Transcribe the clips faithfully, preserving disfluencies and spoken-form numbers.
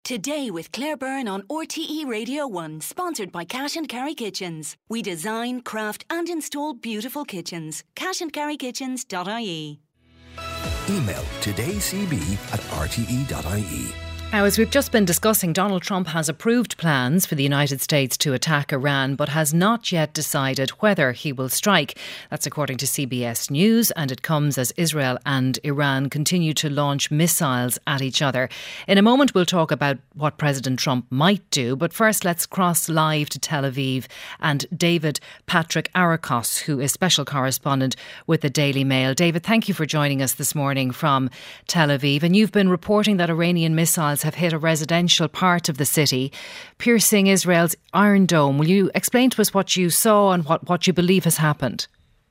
Today with Claire Byrne on R T E Radio one, sponsored by Cash and Carry Kitchens. We design, craft and install beautiful kitchens. cash and carry kitchens dot I E. Email todaycb at r t e dot i e. Now, as we've just been discussing, Donald Trump has approved plans for the United States to attack Iran, but has not yet decided whether he will strike. That's according to C B S News, and it comes as Israel and Iran continue to launch missiles at each other. In a moment, we'll talk about what President Trump might do, but first let's cross live to Tel Aviv and David Patrick Arakos, who is special correspondent with the Daily Mail. David, thank you for joining us this morning from Tel Aviv, and you've been reporting that Iranian missiles have hit a residential part of the city, piercing Israel's Iron Dome. Will you explain to us what you saw and what, what you believe has happened?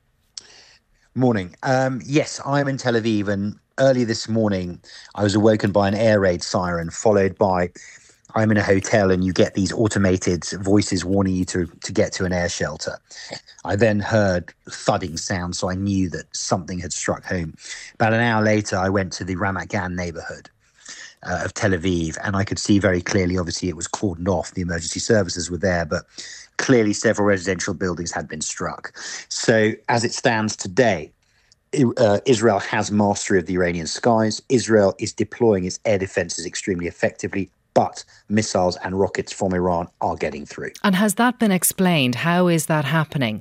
Morning. Um, yes, I'm in Tel Aviv, and early this morning I was awoken by an air raid siren, followed by I'm in a hotel and you get these automated voices warning you to, to get to an air shelter. I then heard thudding sounds, so I knew that something had struck home. About an hour later, I went to the Ramat Gan neighbourhood Uh, of Tel Aviv, and I could see very clearly, obviously it was cordoned off, the emergency services were there, but clearly several residential buildings had been struck. So as it stands today, uh, Israel has mastery of the Iranian skies. Israel is deploying its air defences extremely effectively, but missiles and rockets from Iran are getting through. And has that been explained? How is that happening?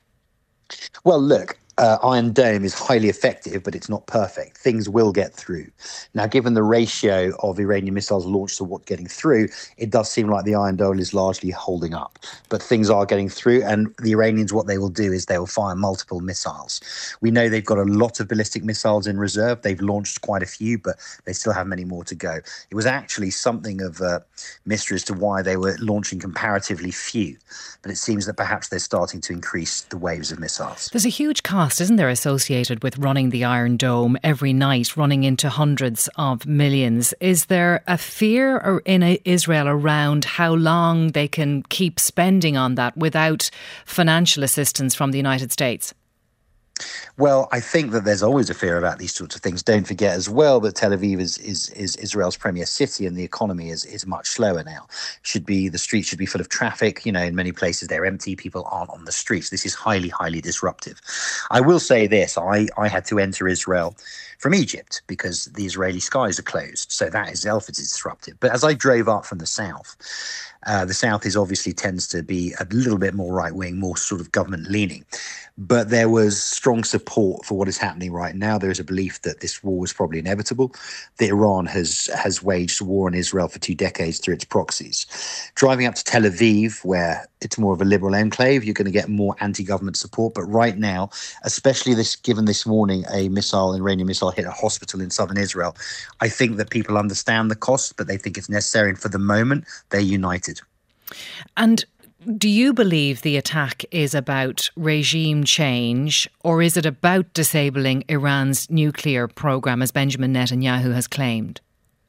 Well, look, Uh, Iron Dome is highly effective, but it's not perfect. Things will get through. Now, given the ratio of Iranian missiles launched to what's getting through, it does seem like the Iron Dome is largely holding up. But things are getting through, and the Iranians, what they will do is they will fire multiple missiles. We know they've got a lot of ballistic missiles in reserve. They've launched quite a few, but they still have many more to go. It was actually something of a mystery as to why they were launching comparatively few. But it seems that perhaps they're starting to increase the waves of missiles. There's a huge cost, isn't there, associated with running the Iron Dome every night, running into hundreds of millions. Is there a fear in Israel around how long they can keep spending on that without financial assistance from the United States? Well, I think that there's always a fear about these sorts of things. Don't forget as well that Tel Aviv is is, is Israel's premier city, and the economy is, is much slower now. Should be the streets should be full of traffic. You know, in many places they're empty. People aren't on the streets. This is highly, highly disruptive. I will say this: I, I had to enter Israel from Egypt because the Israeli skies are closed. So that itself is disruptive. But as I drove up from the south, uh, the south is obviously tends to be a little bit more right wing, more sort of government leaning. But there was strong support for what is happening right now. There is a belief that this war was probably inevitable, that Iran has has waged war on Israel for two decades through its proxies. Driving up to Tel Aviv, where it's more of a liberal enclave, you're going to get more anti-government support. But right now, especially this, given this morning a missile, an Iranian missile hit a hospital in southern Israel, I think that people understand the cost, but they think it's necessary. And for the moment, they're united. And do you believe the attack is about regime change, or is it about disabling Iran's nuclear program, as Benjamin Netanyahu has claimed?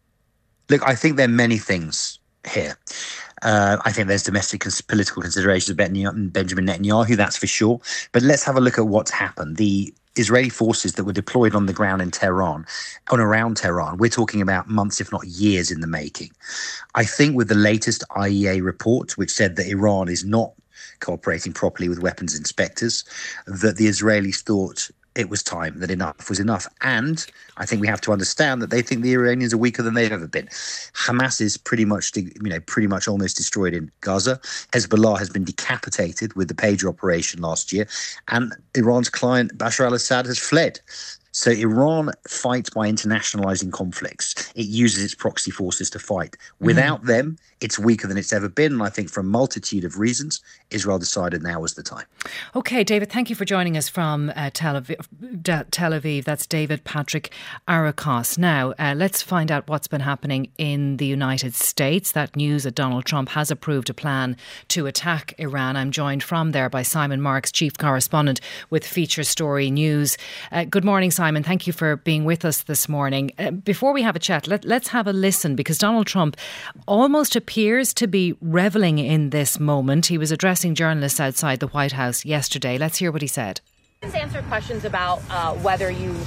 Look, I think there are many things here. Uh, I think there's domestic cons- political considerations of Benjamin Netanyahu, that's for sure. But let's have a look at what's happened. The Israeli forces that were deployed on the ground in Tehran, on around Tehran, we're talking about months, if not years in the making. I think with the latest I E A report, which said that Iran is not cooperating properly with weapons inspectors, that the Israelis thought it was time, that enough was enough. And I think we have to understand that they think the Iranians are weaker than they've ever been. Hamas is pretty much, you know, pretty much almost destroyed in Gaza. Hezbollah has been decapitated with the Pager operation last year. And Iran's client, Bashar al-Assad, has fled. So Iran fights by internationalizing conflicts. It uses its proxy forces to fight. Without mm. them, it's weaker than it's ever been. And I think for a multitude of reasons, Israel decided now was the time. OK, David, thank you for joining us from uh, Tel Aviv. D- Tel Aviv. That's David Patrick Arakos. Now, uh, let's find out what's been happening in the United States. That news that Donald Trump has approved a plan to attack Iran. I'm joined from there by Simon Marks, chief correspondent with Feature Story News. Uh, good morning, Simon. Thank you for being with us this morning. Uh, before we have a chat, let, let's have a listen, because Donald Trump almost appears to be revelling in this moment. He was addressing journalists outside the White House yesterday. Let's hear what he said. Just answer questions about uh, whether you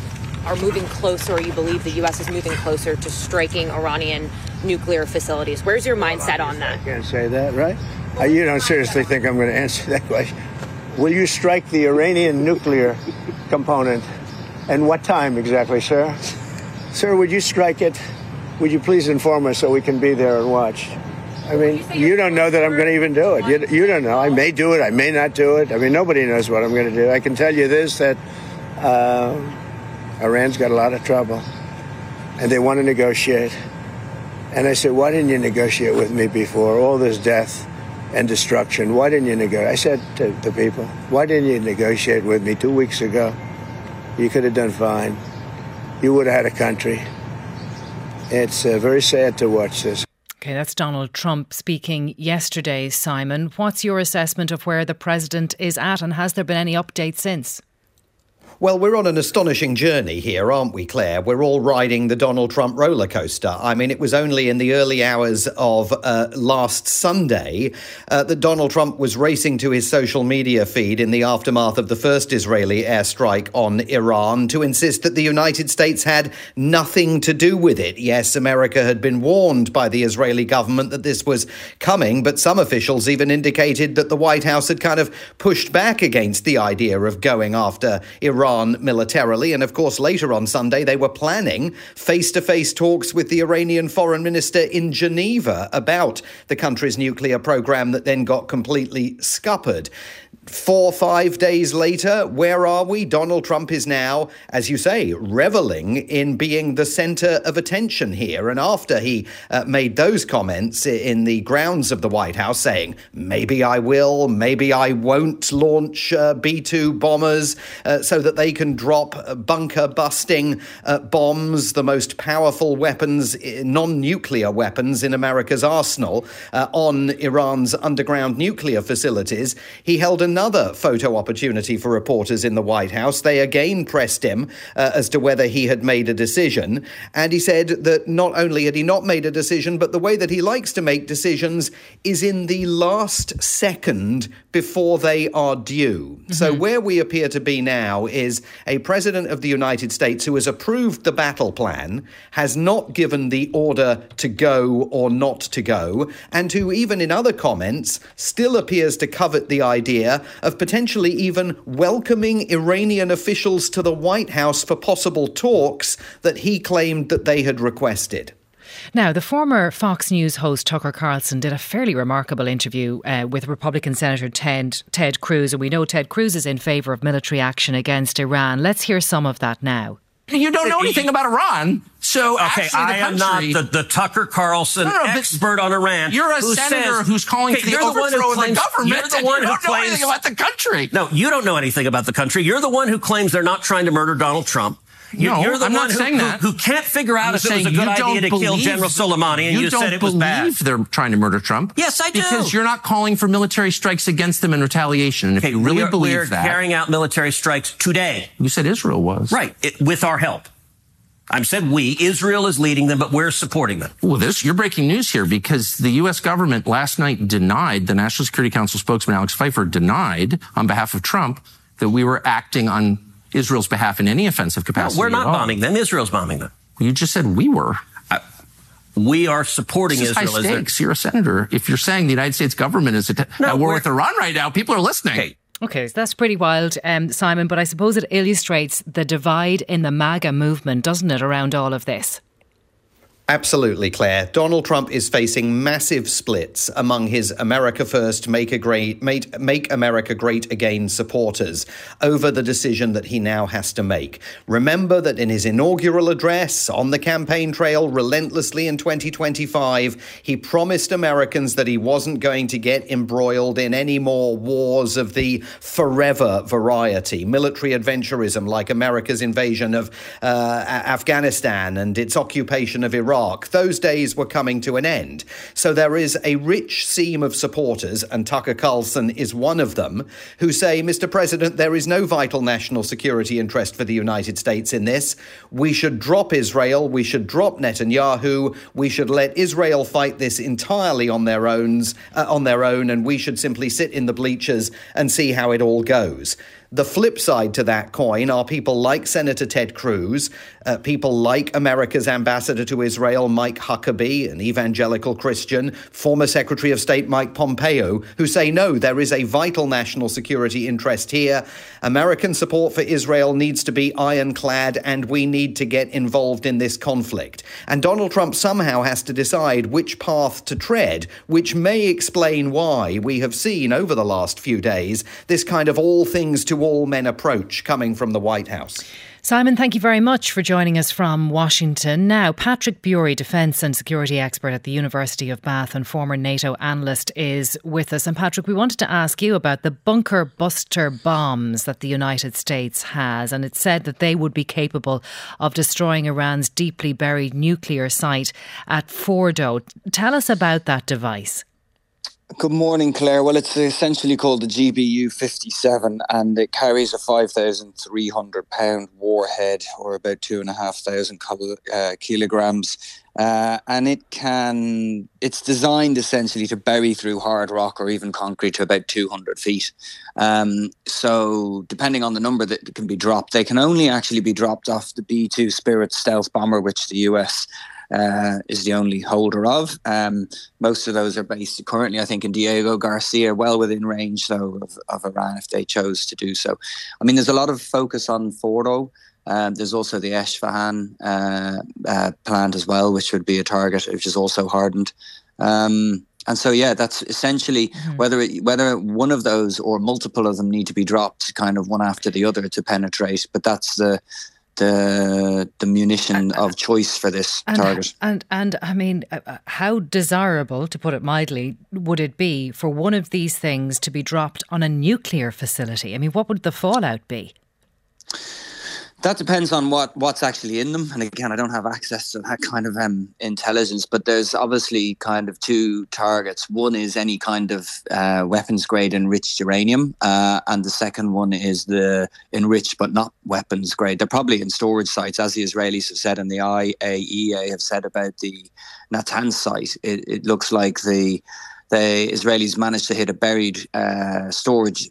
are moving closer, or you believe the U S is moving closer to striking Iranian nuclear facilities. Where's your mindset on that? I can't say that, right? Uh, you don't seriously think I'm going to answer that question? Will you strike the Iranian nuclear component? And what time exactly, sir? Sir, would you strike it? Would you please inform us so we can be there and watch? I mean, you don't know that I'm going to even do it. You, you don't know. I may do it. I may not do it. I mean, nobody knows what I'm going to do. I can tell you this, that uh, Iran's got a lot of trouble, and they want to negotiate. And I said, why didn't you negotiate with me before? All this death and destruction. Why didn't you negotiate? I said to the people, why didn't you negotiate with me two weeks ago? You could have done fine. You would have had a country. It's uh, very sad to watch this. OK, that's Donald Trump speaking yesterday, Simon. What's your assessment of where the president is at, and has there been any update since? Well, we're on an astonishing journey here, aren't we, Claire? We're all riding the Donald Trump roller coaster. I mean, it was only in the early hours of uh, last Sunday uh, that Donald Trump was racing to his social media feed in the aftermath of the first Israeli airstrike on Iran to insist that the United States had nothing to do with it. Yes, America had been warned by the Israeli government that this was coming, but some officials even indicated that the White House had kind of pushed back against the idea of going after Iran militarily. And of course, later on Sunday, they were planning face-to-face talks with the Iranian foreign minister in Geneva about the country's nuclear program that then got completely scuppered. Four, five days later, where are we? Donald Trump is now, as you say, reveling in being the centre of attention here. And after he uh, made those comments in the grounds of the White House saying, maybe I will, maybe I won't launch uh, B two bombers uh, so that they can drop bunker-busting uh, bombs, the most powerful weapons, non-nuclear weapons in America's arsenal, uh, on Iran's underground nuclear facilities, he held an another photo opportunity for reporters in the White House. They again pressed him uh, as to whether he had made a decision. And he said that not only had he not made a decision, but the way that he likes to make decisions is in the last second before they are due. Mm-hmm. So where we appear to be now is a president of the United States who has approved the battle plan, has not given the order to go or not to go, and who even in other comments still appears to covet the idea of potentially even welcoming Iranian officials to the White House for possible talks that he claimed that they had requested. Now, the former Fox News host Tucker Carlson did a fairly remarkable interview uh, with Republican Senator Ted, Ted Cruz, and we know Ted Cruz is in favour of military action against Iran. Let's hear some of that now. You don't know anything about Iran. So okay, I am country, not the, the Tucker Carlson no, no, expert on Iran. You're a who senator says, who's calling okay, for the overthrow of the government. You're the one you who don't claims know anything about the country. No, you don't know anything about the country. You're the one who claims they're not trying to murder Donald Trump. You're, no, you're the I'm one not who, saying that. Who, who can't figure out I'm if it was a good idea to believe, kill General Soleimani, and you, you said it was bad. You don't believe they're trying to murder Trump. Yes, I do. Because you're not calling for military strikes against them in retaliation. And if okay, you really we are, believe we're that... We're carrying out military strikes today. You said Israel was. Right, it, with our help. I said we. Israel is leading them, but we're supporting them. Well, this, you're breaking news here, because the U S government last night denied, the National Security Council spokesman Alex Pfeiffer denied on behalf of Trump that we were acting on Israel's behalf in any offensive capacity. No, we're not bombing them. Israel's bombing them. You just said we were. Uh, we are supporting this is Israel. High stakes. You're a senator. If you're saying the United States government is at no, war with Iran right now, people are listening. Okay. Okay, so that's pretty wild, um, Simon, but I suppose it illustrates the divide in the MAGA movement, doesn't it, around all of this? Absolutely, Claire. Donald Trump is facing massive splits among his America First, Make, a great, make, make America Great Again supporters over the decision that he now has to make. Remember that in his inaugural address on the campaign trail relentlessly in twenty twenty-five, he promised Americans that he wasn't going to get embroiled in any more wars of the forever variety, military adventurism like America's invasion of uh, Afghanistan and its occupation of Iraq. Those days were coming to an end. So there is a rich seam of supporters, and Tucker Carlson is one of them, who say, Mister President, there is no vital national security interest for the United States in this. We should drop Israel. We should drop Netanyahu. We should let Israel fight this entirely on their own, uh, on their own, and we should simply sit in the bleachers and see how it all goes. The flip side to that coin are people like Senator Ted Cruz, uh, people like America's ambassador to Israel, Mike Huckabee, an evangelical Christian, former Secretary of State Mike Pompeo, who say, no, there is a vital national security interest here. American support for Israel needs to be ironclad, and we need to get involved in this conflict. And Donald Trump somehow has to decide which path to tread, which may explain why we have seen over the last few days this kind of all things to all men approach coming from the White House. Simon, thank you very much for joining us from Washington. Now, Patrick Bury, defence and security expert at the University of Bath and former NATO analyst, is with us. And Patrick, we wanted to ask you about the bunker buster bombs that the United States has. And it's said that they would be capable of destroying Iran's deeply buried nuclear site at Fordo. Tell us about that device. Good morning, Claire. Well, it's essentially called the G B U fifty-seven, and it carries a five thousand three hundred pound warhead, or about two and a half thousand uh, kilograms. Uh, and it can, it's designed essentially to bury through hard rock or even concrete to about two hundred feet. Um, so depending on the number that can be dropped, they can only actually be dropped off the B two Spirit stealth bomber, which the U S Uh, is the only holder of. Um, most of those are based currently, I think, in Diego Garcia, well within range, though, of, of Iran if they chose to do so. I mean, there's a lot of focus on Fordo. Uh, there's also the Esfahan uh, uh, plant as well, which would be a target, which is also hardened. Um, and so, yeah, that's essentially mm-hmm. whether it, whether one of those or multiple of them need to be dropped kind of one after the other to penetrate. But that's the the the munition of choice for this and, target. And, and I mean, uh, how desirable, to put it mildly, would it be for one of these things to be dropped on a nuclear facility? I mean, what would the fallout be? That depends on what, what's actually in them. And again, I don't have access to that kind of um, intelligence, but there's obviously kind of two targets. One is any kind of uh, weapons grade enriched uranium. Uh, and the second one is the enriched but not weapons grade. They're probably in storage sites, as the Israelis have said and the I A E A have said about the Natanz site. It, it looks like the The Israelis managed to hit a buried uh, storage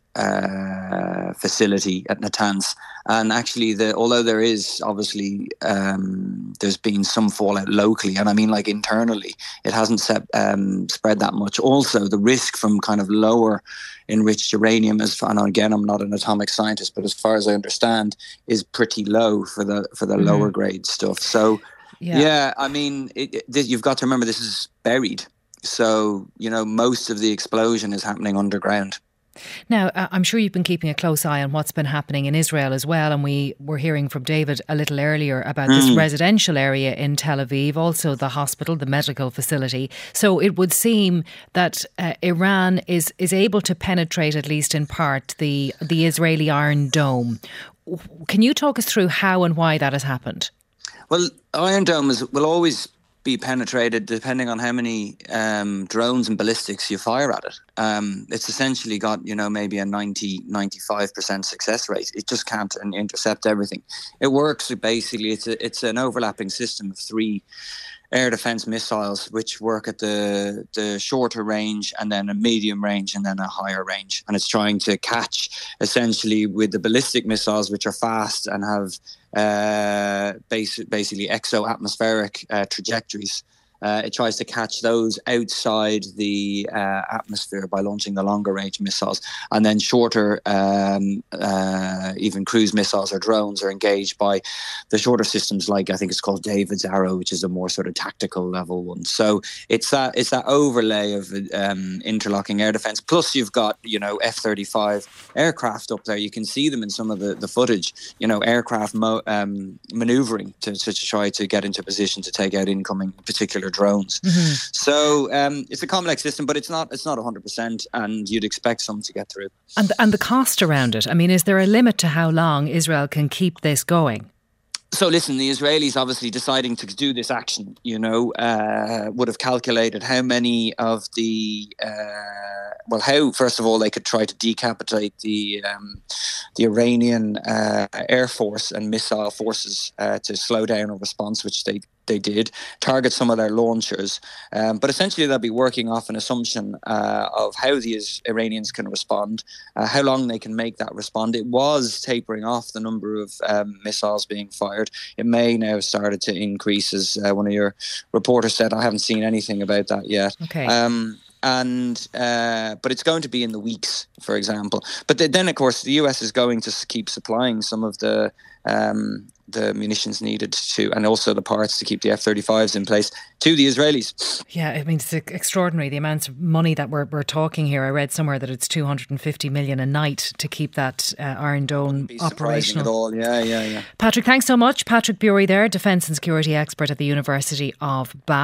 uh, facility at Natanz, and actually, the although there is obviously um, there's been some fallout locally, and I mean like internally, it hasn't set, um, spread that much. Also, the risk from kind of lower enriched uranium, is, and again, I'm not an atomic scientist, but as far as I understand, is pretty low for the for the mm-hmm. lower grade stuff. So, yeah, yeah I mean, it, it, you've got to remember this is buried. So, you know, most of the explosion is happening underground. Now, uh, I'm sure you've been keeping a close eye on what's been happening in Israel as well. And we were hearing from David a little earlier about mm. this residential area in Tel Aviv, also the hospital, the medical facility. So it would seem that uh, Iran is, is able to penetrate, at least in part, the, the Israeli Iron Dome. Can you talk us through how and why that has happened? Well, Iron Dome is, will always be penetrated depending on how many um, drones and ballistics you fire at it. Um, it's essentially got, you know, maybe a ninety, ninety-five percent success rate. It just can't intercept everything. It works basically, it's a, it's an overlapping system of three air defense missiles, which work at the the shorter range and then a medium range and then a higher range. And it's trying to catch essentially with the ballistic missiles, which are fast and have uh, basic, basically exo-atmospheric uh, trajectories. Uh, it tries to catch those outside the uh, atmosphere by launching the longer range missiles, and then shorter, um, uh, even cruise missiles or drones are engaged by the shorter systems, like I think it's called David's Arrow, which is a more sort of tactical level one. So it's that it's that overlay of um, interlocking air defense. Plus, you've got, you know, F thirty-five aircraft up there. You can see them in some of the, the footage. You know, aircraft mo- um, maneuvering to, to try to get into position to take out incoming particular drones. Mm-hmm. So um, it's a complex system, but it's not it's not one hundred percent, and you'd expect some to get through. And, and the cost around it, I mean, is there a limit to how long Israel can keep this going? So listen, the Israelis obviously deciding to do this action, you know, uh, would have calculated how many of the uh, well, how first of all they could try to decapitate the um, the Iranian uh, air force and missile forces uh, to slow down a response, which they they did, target some of their launchers. Um, but essentially they'll be working off an assumption uh, of how the Iranians can respond, uh, how long they can make that respond. It was tapering off the number of um, missiles being fired. It may now have started to increase, as uh, one of your reporters said. I haven't seen anything about that yet. Okay. Um, and uh, but it's going to be in the weeks, for example. But th- then, of course, the U S is going to keep supplying some of the um, the munitions needed to, and also the parts to keep the F thirty-fives in place to the Israelis. Yeah, I mean, it's extraordinary the amounts of money that we're we're talking here. I read somewhere that it's two hundred fifty million a night to keep that uh, Iron Dome be operational. At all. Yeah, yeah, yeah. Patrick, thanks so much. Patrick Bury there, Defence and Security expert at the University of Bath.